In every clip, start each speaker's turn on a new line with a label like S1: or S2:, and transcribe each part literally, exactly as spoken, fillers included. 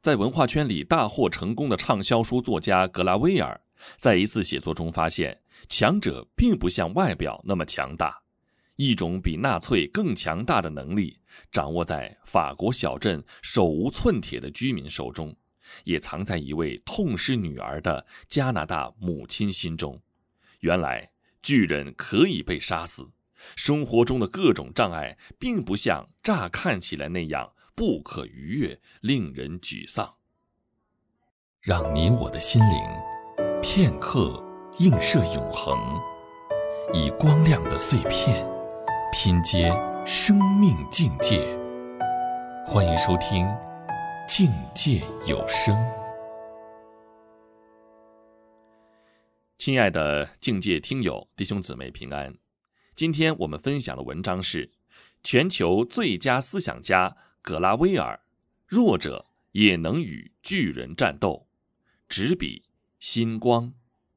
S1: 在文化圈里大获成功的畅销书作家格拉威尔，在一次写作中发现，强者并不像外表那么强大，一种比纳粹更强大的能力掌握在法国小镇手无寸铁的居民手中，也藏在一位痛失女儿的加拿大母亲心中。原来巨人可以被杀死，生活中的各种障碍并不像乍看起来那样不可逾越，令人沮丧。让你我的心灵片刻映射永恒，以光亮的碎片拼接生命境界。欢迎收听境界有声。亲爱的境界听友，弟兄姊妹平安。今天我们分享的文章是全球最佳思想家格拉威尔，弱者也能与巨人战斗，执笔星光。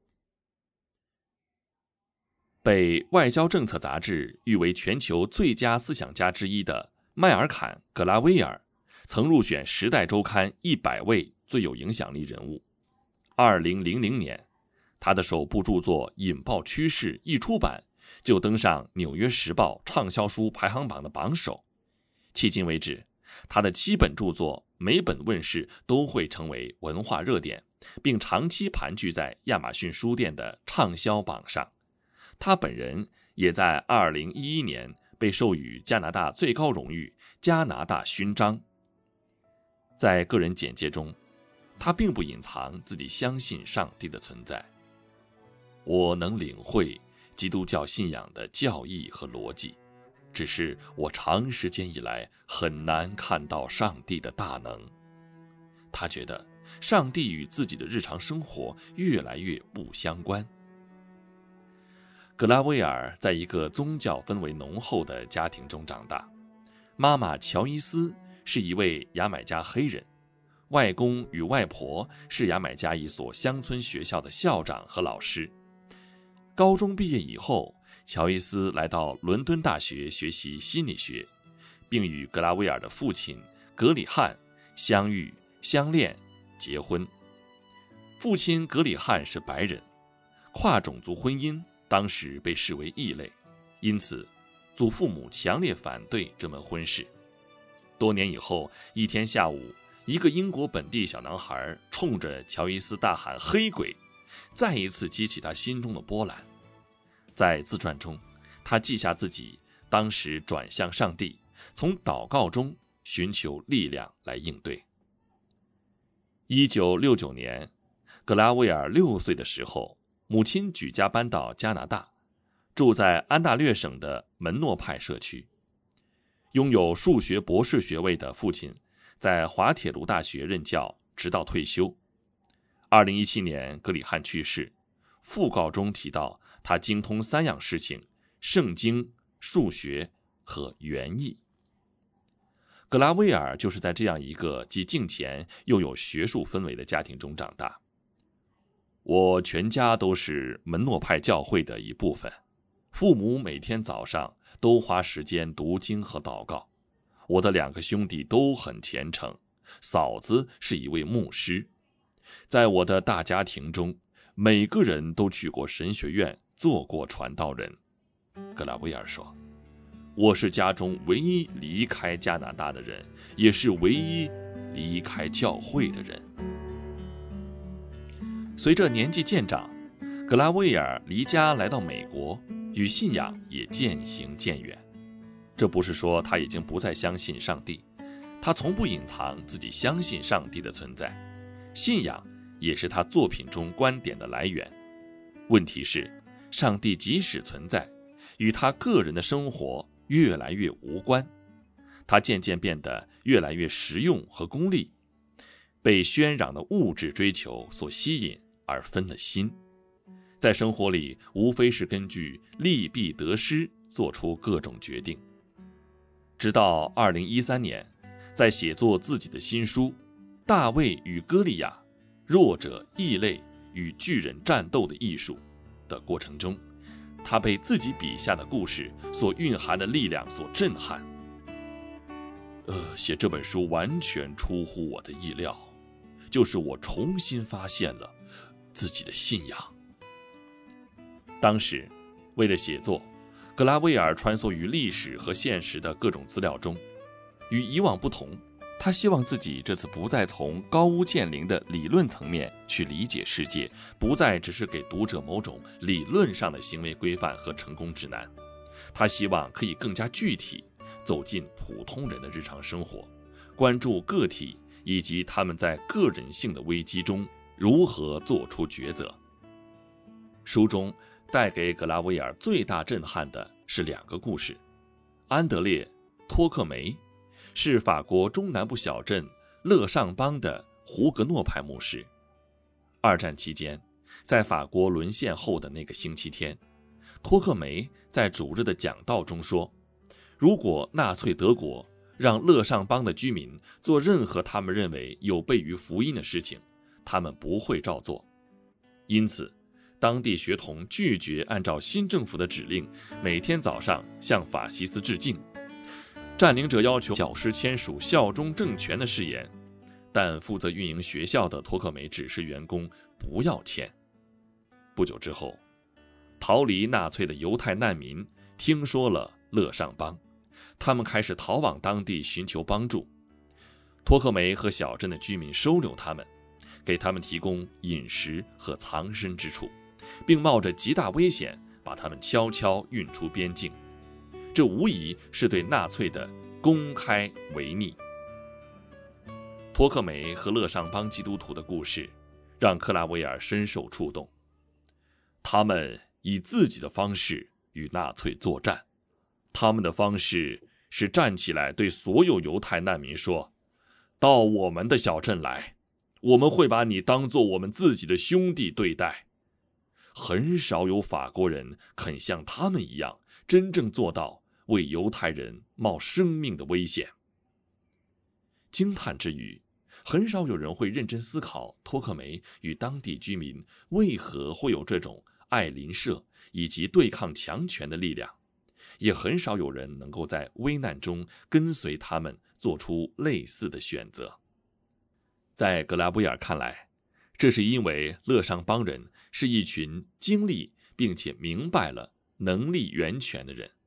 S1: 被外交政策杂志誉为全球最佳思想家之一的迈尔坎·格拉威尔，曾入选《时代周刊》一百位最有影响力人物。二零零零年，他的首部著作《引爆趋势》一出版，就登上《纽约时报》畅销书排行榜的榜首。迄今为止，他的七本著作每本问世都会成为文化热点，并长期盘踞在亚马逊书店的畅销榜上。他本人也在二零一一年被授予加拿大最高荣誉加拿大勋章。在个人简介中，他并不隐藏自己相信上帝的存在。我能领会基督教信仰的教义和逻辑，只是我长时间以来很难看到上帝的大能。他觉得上帝与自己的日常生活越来越不相关。格拉威尔在一个宗教氛围浓厚的家庭中长大，妈妈乔伊斯是一位牙买加黑人，外公与外婆是牙买加一所乡村学校的校长和老师。高中毕业以后，乔伊斯来到伦敦大学学习心理学，并与格拉威尔的父亲格里汉相遇、相恋、结婚。父亲格里汉是白人，跨种族婚姻当时被视为异类，因此祖父母强烈反对这门婚事。多年以后，一天下午，一个英国本地小男孩冲着乔伊斯大喊黑鬼，再一次激起他心中的波澜。在自传中，他记下自己当时转向上帝，从祷告中寻求力量来应对。一九六九年，格拉威尔六岁的时候，母亲举家搬到加拿大，住在安大略省的门诺派社区。拥有数学博士学位的父亲在滑铁卢大学任教，直到退休。二零一七年，格里汉去世。讣告中提到，他精通三样事情：圣经、数学和园艺。格拉威尔就是在这样一个既敬虔又有学术氛围的家庭中长大。我全家都是门诺派教会的一部分，父母每天早上都花时间读经和祷告。我的两个兄弟都很虔诚，嫂子是一位牧师。在我的大家庭中，每个人都去过神学院，做过传道人。格拉威尔说，我是家中唯一离开加拿大的人，也是唯一离开教会的人。随着年纪渐长，格拉威尔离家来到美国，与信仰也渐行渐远。这不是说他已经不再相信上帝，他从不隐藏自己相信上帝的存在，信仰也是他作品中观点的来源。问题是，上帝即使存在，与他个人的生活越来越无关，他渐渐变得越来越实用和功利，被喧嚷的物质追求所吸引而分了心，在生活里无非是根据利弊得失做出各种决定。直到二零一三年，在写作自己的新书《大卫与歌利亚：弱者、异类与巨人战斗的艺术》的过程中，他被自己笔下的故事所蕴含的力量所震撼。呃，写这本书完全出乎我的意料， 就是我重新发现了自己的信仰。当时为了写作，格拉威尔穿梭于历史和现实的各种资料中。与以往不同，他希望自己这次不再从高屋建瓴的理论层面去理解世界，不再只是给读者某种理论上的行为规范和成功指南。他希望可以更加具体，走进普通人的日常生活，关注个体以及他们在个人性的危机中如何做出抉择。书中带给格拉威尔最大震撼的是两个故事。安德烈·托克梅是法国中南部小镇勒尚邦的胡格诺派牧师。二战期间，在法国沦陷后的那个星期天，托克梅在主日的讲道中说，如果纳粹德国让勒尚邦的居民做任何他们认为有悖于福音的事情，他们不会照做。因此当地学童拒绝按照新政府的指令每天早上向法西斯致敬。占领者要求教师签署效忠政权的誓言，但负责运营学校的托克梅指示员工不要签。不久之后，逃离纳粹的犹太难民听说了勒尚邦，他们开始逃往当地寻求帮助。托克梅和小镇的居民收留他们，给他们提供饮食和藏身之处，并冒着极大危险把他们悄悄运出边境。这无疑是对纳粹的公开违逆。托克梅和勒尚邦基督徒的故事让克拉维尔深受触动。他们以自己的方式与纳粹作战，他们的方式是站起来对所有犹太难民说，到我们的小镇来，我们会把你当作我们自己的兄弟对待。很少有法国人肯像他们一样真正做到为犹太人冒生命的危险。惊叹之余，很少有人会认真思考托克梅与当地居民为何会有这种爱邻舍以及对抗强权的力量，也很少有人能够在危难中跟随他们做出类似的选择。在格拉威尔看来，这是因为勒尚邦人是一群经历并且明白了能力源泉的人。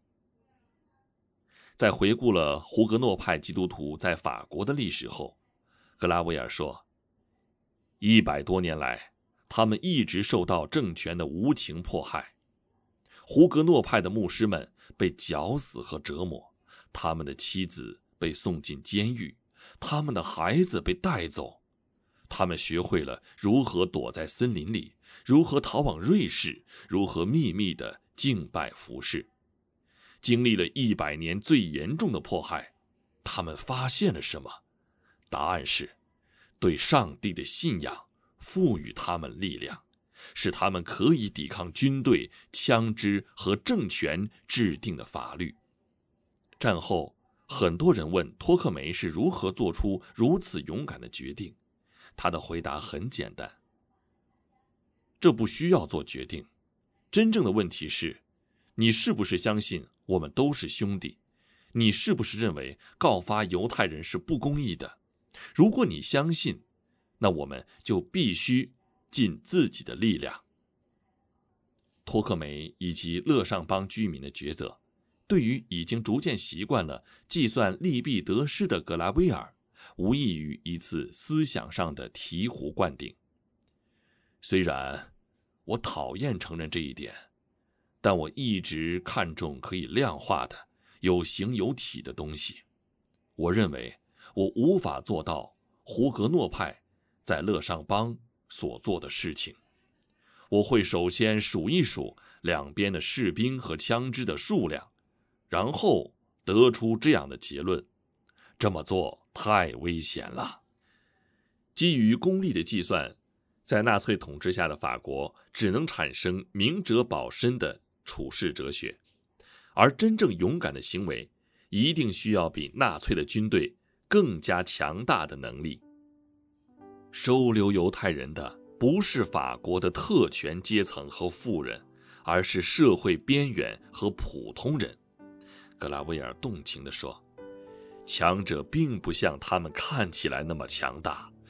S1: 在回顾了胡格诺派基督徒在法国的历史后，格拉维尔说，一百多年来，他们一直受到政权的无情迫害。胡格诺派的牧师们被绞死和折磨，他们的妻子被送进监狱，他们的孩子被带走。他们学会了如何躲在森林里，如何逃往瑞士，如何秘密地敬拜服侍。经历了一百年最严重的迫害，他们发现了什么？答案是，对上帝的信仰赋予他们力量，使他们可以抵抗军队、枪支和政权制定的法律。战后，很多人问托克梅是如何做出如此勇敢的决定，他的回答很简单：这不需要做决定，真正的问题是，你是不是相信我们都是兄弟？你是不是认为告发犹太人是不公义的？如果你相信，那我们就必须尽自己的力量。托克梅以及勒尚邦居民的抉择，对于已经逐渐习惯了计算利弊得失的格拉威尔，无异于一次思想上的醍醐灌顶。虽然我讨厌承认这一点，但我一直看重可以量化的、有形有体的东西。我认为我无法做到胡格诺派在勒尚邦所做的事情。我会首先数一数两边的士兵和枪支的数量，然后得出这样的结论：这么做太危险了。基于功利的计算，在纳粹统治下的法国只能产生明哲保身的处世哲学，而真正勇敢的行为一定需要比纳粹的军队更加强大的能力。收留犹太人的不是法国的特权阶层和富人，而是社会边缘和普通人。格拉威尔动情地说，强者并不像他们看起来那么强大，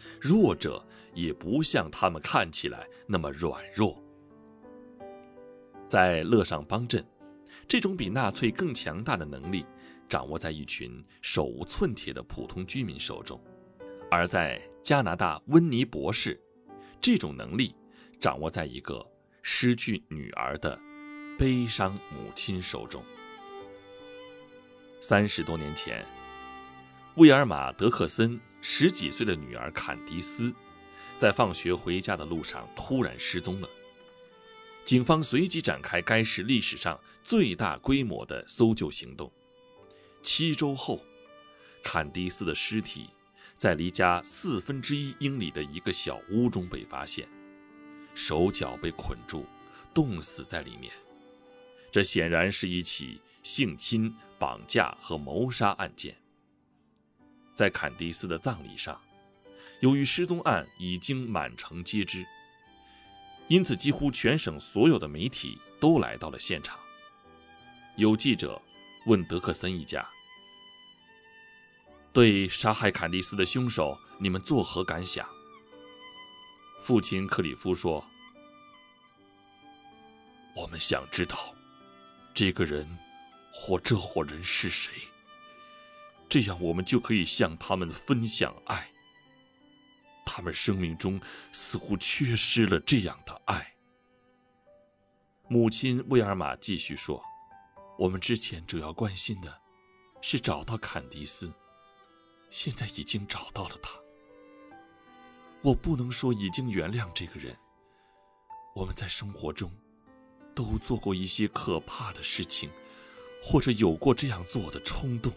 S1: 弱者也不像他们看起来那么软弱。在勒尚邦镇，这种比纳粹更强大的能力掌握在一群手无寸铁的普通居民手中，而在加拿大温尼伯市，这种能力掌握在一个失去女儿的悲伤母亲手中。三十多年前，威尔玛·德克森十几岁的女儿坎迪斯，在放学回家的路上突然失踪了。警方随即展开该市历史上最大规模的搜救行动。七周后，坎迪斯的尸体在离家四分之一英里的一个小屋中被发现，手脚被捆住，冻死在里面。这显然是一起性侵、绑架和谋杀案件。在坎迪斯的葬礼上，由于失踪案已经满城皆知，因此几乎全省所有的媒体都来到了现场。有记者问德克森一家，对杀害坎迪斯的凶手你们作何感想？父亲克里夫说，我们想知道这个人或这伙人是谁，这样我们就可以向他们分享爱。他们生命中似乎缺失了这样的爱。母亲威尔玛继续说，我们之前主要关心的是找到坎迪斯，现在已经找到了他。我不能说已经原谅这个人，我们在生活中都做过一些可怕的事情，或者有过这样做的冲动。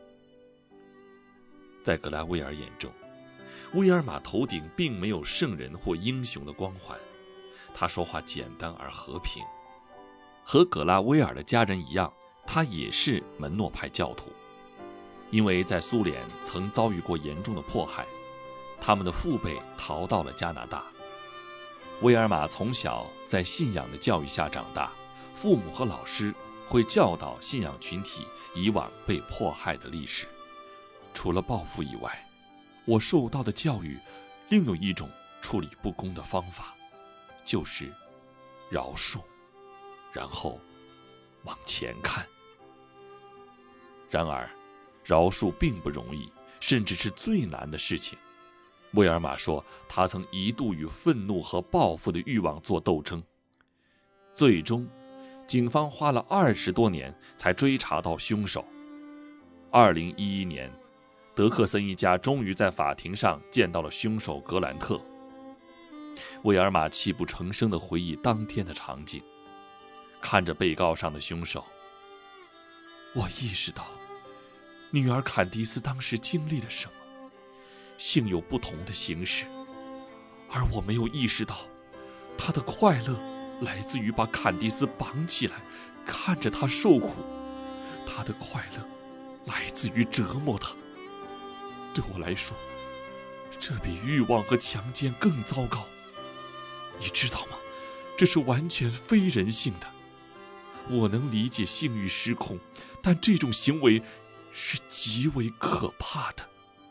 S1: 在格拉威尔眼中，威尔玛头顶并没有圣人或英雄的光环，他说话简单而和平。和葛拉威尔的家人一样，他也是门诺派教徒。因为在苏联曾遭遇过严重的迫害，他们的父辈逃到了加拿大。威尔玛从小在信仰的教育下长大，父母和老师会教导信仰群体以往被迫害的历史。除了报复以外，我受到的教育另有一种处理不公的方法，就是饶恕，然后往前看。然而饶恕并不容易，甚至是最难的事情。威尔玛说，他曾一度与愤怒和报复的欲望做斗争，最终警方花了二十多年才追查到凶手。二零一一年，德克森一家终于在法庭上见到了凶手格兰特。威尔玛泣不成声地回忆当天的场景，看着被告上的凶手，我意识到女儿坎迪斯当时经历了什么，幸有不同的形式，而我没有意识到她的快乐来自于把坎迪斯绑起来，看着她受苦，她的快乐来自于折磨她。对我来说，这比欲望和强奸更糟糕。你知道吗？这是完全非人性的。我能理解性欲失控，但这种行为是极为可怕的。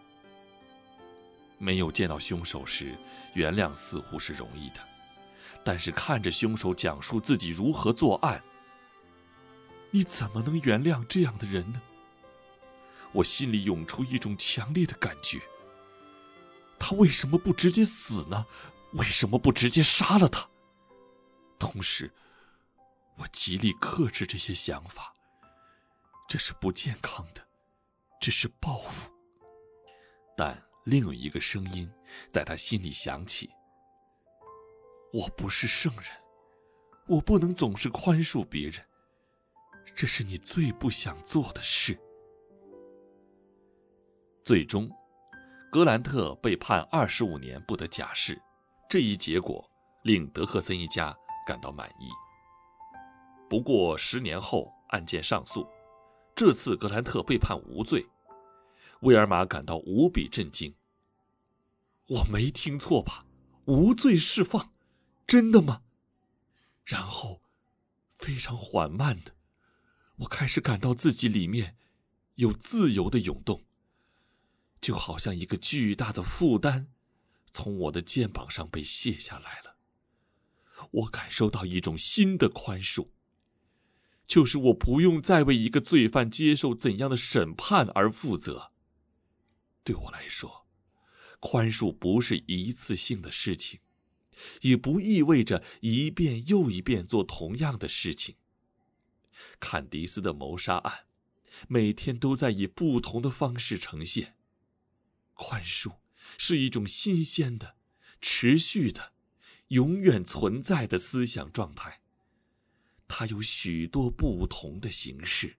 S1: 没有见到凶手时，原谅似乎是容易的，但是看着凶手讲述自己如何作案，你怎么能原谅这样的人呢？我心里涌出一种强烈的感觉，他为什么不直接死呢？为什么不直接杀了他？同时我极力克制这些想法，这是不健康的，这是报复。但另有一个声音在他心里响起，我不是圣人，我不能总是宽恕别人，这是你最不想做的事。最终格兰特被判二十五年不得假释，这一结果令德克森一家感到满意。不过十年后案件上诉，这次格兰特被判无罪。威尔玛感到无比震惊，我没听错吧？无罪释放，真的吗？然后非常缓慢的，我开始感到自己里面有自由的涌动，就好像一个巨大的负担从我的肩膀上被卸下来了。我感受到一种新的宽恕，就是我不用再为一个罪犯接受怎样的审判而负责。对我来说，宽恕不是一次性的事情，也不意味着一遍又一遍做同样的事情。坎迪斯的谋杀案每天都在以不同的方式呈现。宽恕是一种新鲜的、持续的、永远存在的思想状态，它有许多不同的形式。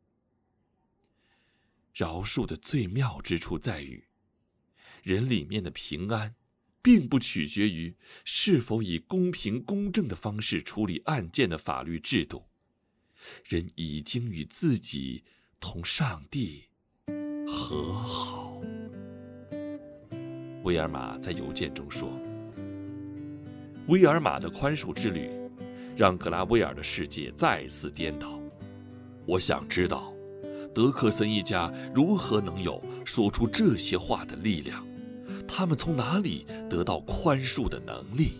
S1: 饶恕的最妙之处在于，人里面的平安并不取决于是否以公平公正的方式处理案件的法律制度，人已经与自己同上帝和好。威尔玛在邮件中说，威尔玛的宽恕之旅让格拉威尔的世界再次颠倒。我想知道德克森一家如何能有说出这些话的力量，他们从哪里得到宽恕的能力？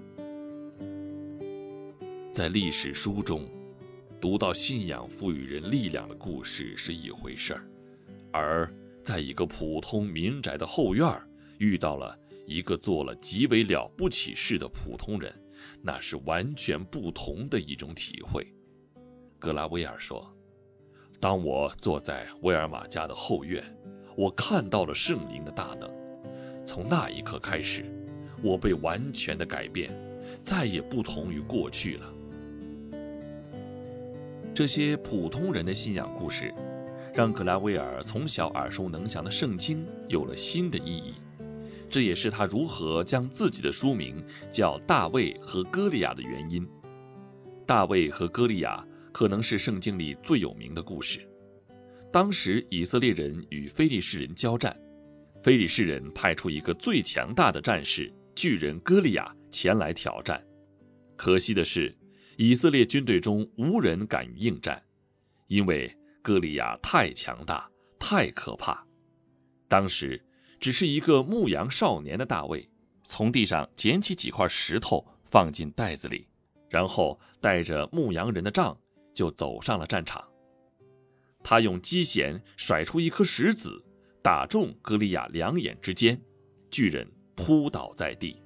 S1: 在历史书中读到信仰赋予人力量的故事是一回事儿，而在一个普通民宅的后院遇到了一个做了极为了不起事的普通人，那是完全不同的一种体会。格拉威尔说，当我坐在威尔玛家的后院，我看到了圣灵的大能。从那一刻开始，我被完全的改变，再也不同于过去了。这些普通人的信仰故事让格拉威尔从小耳熟能详的圣经有了新的意义，这也是他如何将自己的书名叫大卫和歌利亚的原因。大卫和歌利亚可能是圣经里最有名的故事。当时以色列人与非利士人交战，非利士人派出一个最强大的战士巨人歌利亚前来挑战。可惜的是，以色列军队中无人敢于应战，因为歌利亚太强大，太可怕。当时只是一个牧羊少年的大卫，从地上捡起几块石头放进袋子里，然后带着牧羊人的杖就走上了战场。他用机弦甩出一颗石子，打中歌利亚两眼之间，巨人扑倒在地。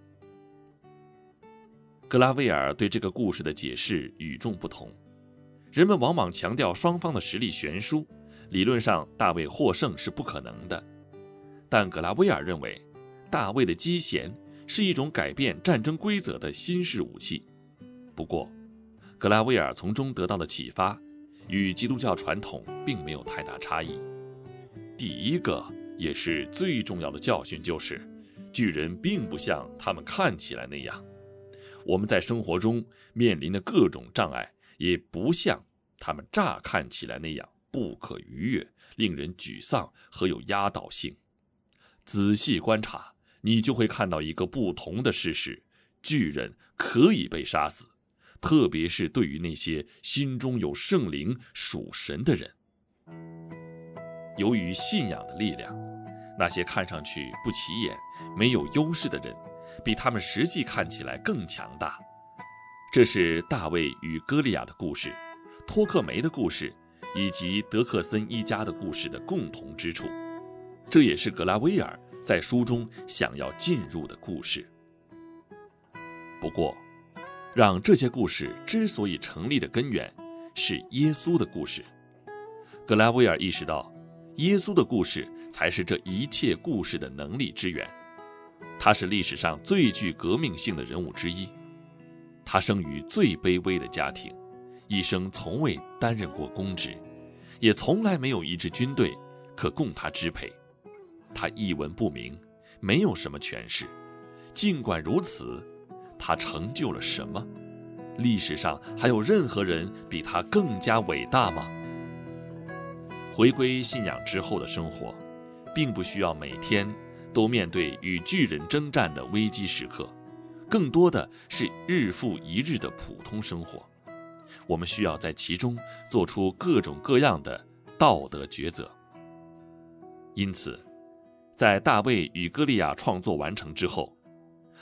S1: 格拉威尔对这个故事的解释与众不同，人们往往强调双方的实力悬殊，理论上大卫获胜是不可能的。但格拉威尔认为，大卫的机弦是一种改变战争规则的新式武器。不过，格拉威尔从中得到的启发与基督教传统并没有太大差异。第一个也是最重要的教训就是，巨人并不像他们看起来那样，我们在生活中面临的各种障碍也不像他们乍看起来那样不可逾越，令人沮丧和有压倒性。仔细观察，你就会看到一个不同的事实：巨人可以被杀死，特别是对于那些心中有圣灵属神的人。由于信仰的力量，那些看上去不起眼、没有优势的人，比他们实际看起来更强大。这是大卫与歌利亚的故事、托克梅的故事以及德克森一家的故事的共同之处，这也是格拉威尔在书中想要进入的故事。不过，让这些故事之所以成立的根源是耶稣的故事。格拉威尔意识到，耶稣的故事才是这一切故事的能力之源。他是历史上最具革命性的人物之一。他生于最卑微的家庭，一生从未担任过公职，也从来没有一支军队可供他支配。他一文不名，没有什么权势。尽管如此，他成就了什么？历史上还有任何人比他更加伟大吗？回归信仰之后的生活，并不需要每天都面对与巨人征战的危机时刻，更多的是日复一日的普通生活。我们需要在其中做出各种各样的道德抉择。因此，在大卫与歌利亚创作完成之后，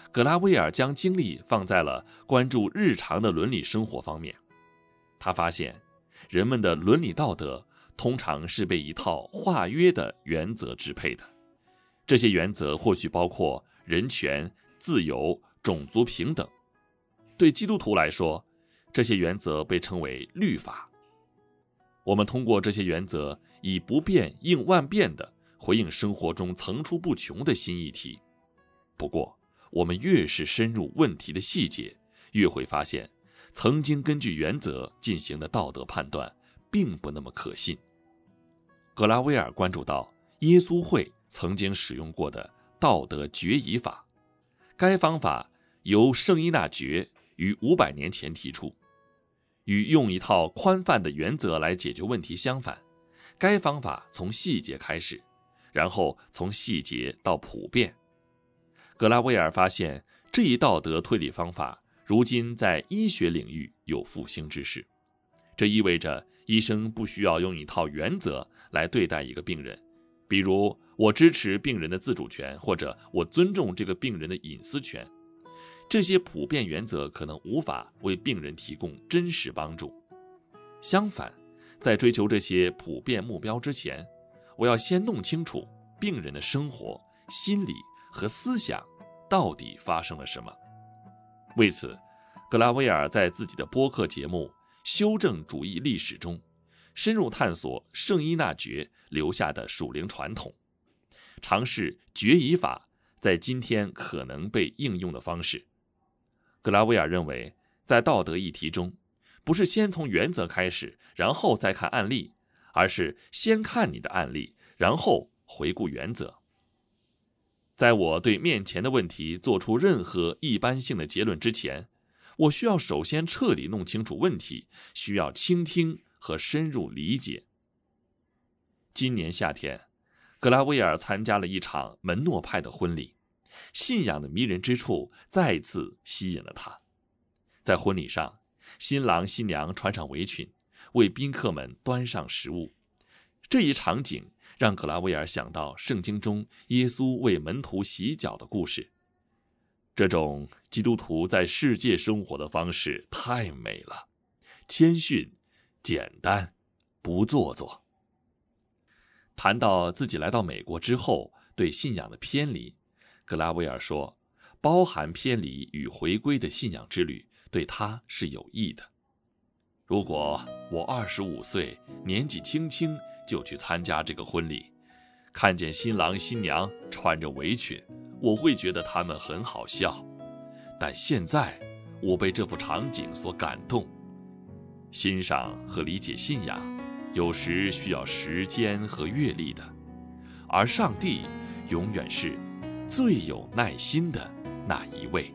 S1: 格拉威尔将精力放在了关注日常的伦理生活方面。他发现，人们的伦理道德通常是被一套化约的原则支配的。这些原则或许包括人权、自由、种族平等。对基督徒来说，这些原则被称为律法。我们通过这些原则，以不变应万变地回应生活中层出不穷的新议题。不过，我们越是深入问题的细节，越会发现，曾经根据原则进行的道德判断并不那么可信。格拉威尔关注到耶稣会曾经使用过的道德决疑法，该方法由圣依纳爵于五百年前提出。与用一套宽泛的原则来解决问题相反，该方法从细节开始，然后从细节到普遍。格拉威尔发现，这一道德推理方法如今在医学领域有复兴之势。这意味着医生不需要用一套原则来对待一个病人，比如我支持病人的自主权，或者我尊重这个病人的隐私权。这些普遍原则可能无法为病人提供真实帮助。相反，在追求这些普遍目标之前，我要先弄清楚病人的生活、心理和思想到底发生了什么。为此，格拉威尔在自己的播客节目《修正主义历史》中，深入探索圣依纳爵留下的属灵传统，尝试决疑法在今天可能被应用的方式。格拉威尔认为，在道德议题中，不是先从原则开始，然后再看案例，而是先看你的案例，然后回顾原则。在我对面前的问题做出任何一般性的结论之前，我需要首先彻底弄清楚问题，需要倾听和深入理解。今年夏天，格拉威尔参加了一场门诺派的婚礼，信仰的迷人之处再次吸引了他。在婚礼上，新郎新娘穿上围裙，为宾客们端上食物。这一场景让格拉威尔想到圣经中耶稣为门徒洗脚的故事。这种基督徒在世界生活的方式太美了，谦逊、简单、不做作。谈到自己来到美国之后对信仰的偏离，格拉威尔说，包含偏离与回归的信仰之旅对他是有益的。如果我二十五岁，年纪轻轻就去参加这个婚礼，看见新郎新娘穿着围裙，我会觉得他们很好笑。但现在，我被这幅场景所感动。欣赏和理解信仰，有时需要时间和阅历的，而上帝永远是最有耐心的那一位。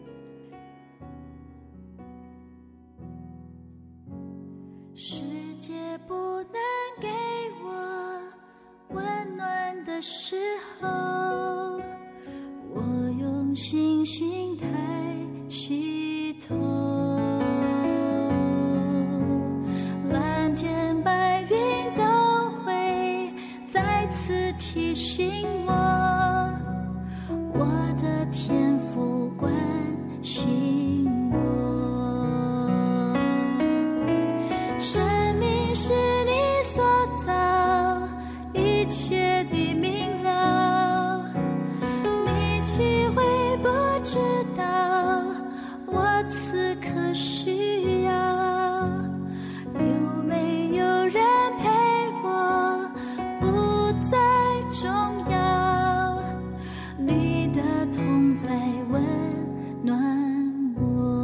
S2: 世界不能给我温暖的时候，我用星星抬起头，蓝天白云都会再次提醒我，我的天父关心我。生命是你所造，一切的明了，你岂会不知道我此刻需要？有没有人陪我不再重要，你的同在温暖我。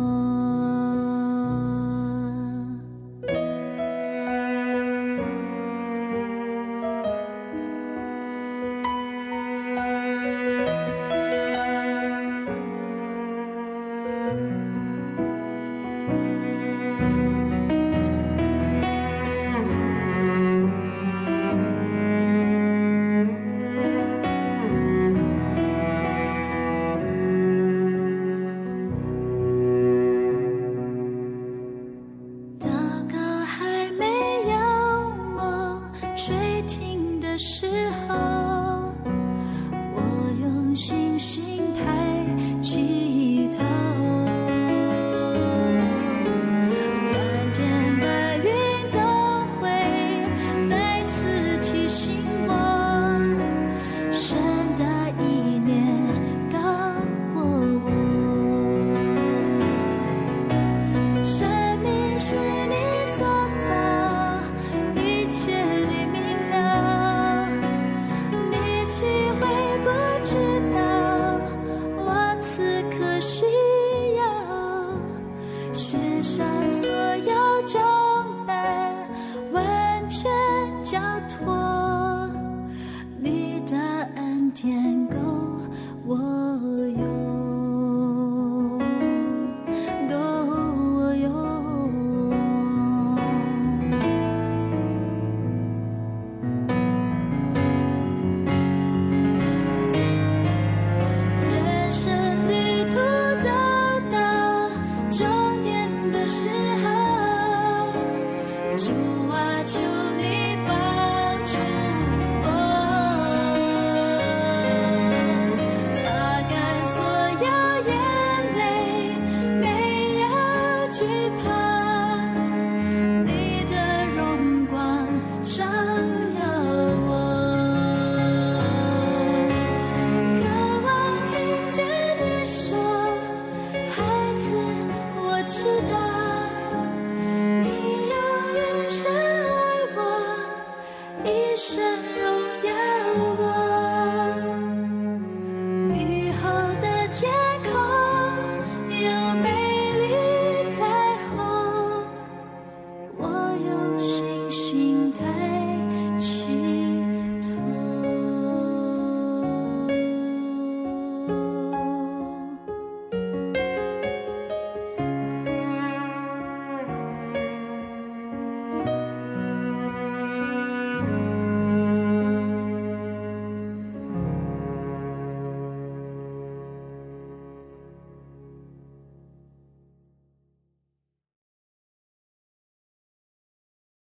S2: 有